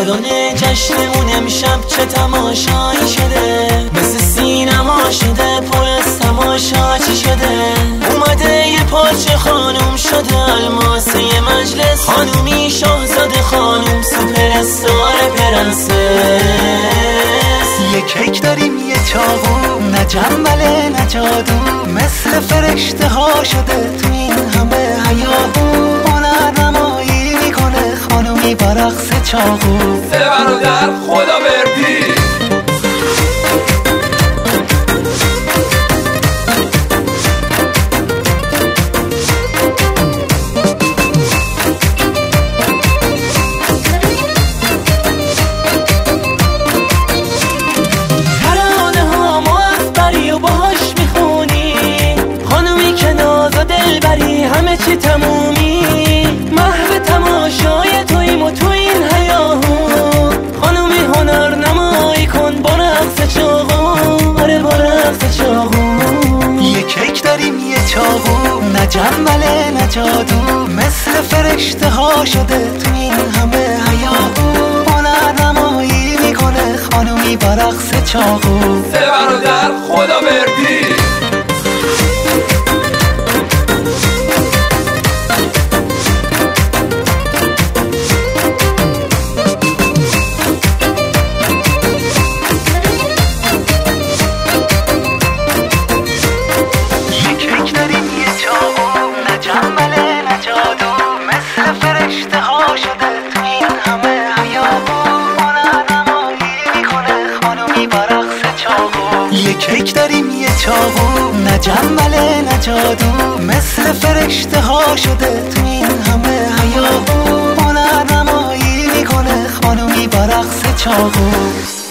سالن جشنمون امشب چه تماشایی شده، مثل سینما شده، پر از تماشا چی شده. اومده یه پارچه خانوم شده الماس یه مجلس، خانومی شاهزاده خانوم سوپر استار پرنسس. یه کیک داریم یه چاقو، نه جنبله نه جادو، مثل فرشته ها شده تو این همه هیاهو. هنرنمایی میکنه خانومی با رقص چاقو. سه برادر خدا بردی. همه چی تمومی، محو تماشای توییم و تو این هیاهو. خانومی هنر نمایی کن با رقص چاقو، آره با رقص چاقو. یه کیک داریم یه چاقو، نه جنبله نه جادو، مثل فرشته ها شده تو این همه هیاهو. هنر نمایی میکنه خانومی با رقص چاقو. سه برادر خدا بردی. یه کیک داریم یه چاقو، نه جنبله نه جادو، مثل فرشته ها شده تو این همه هیاهو. هنرنمایی میکنه خانومی با رقص چاقو.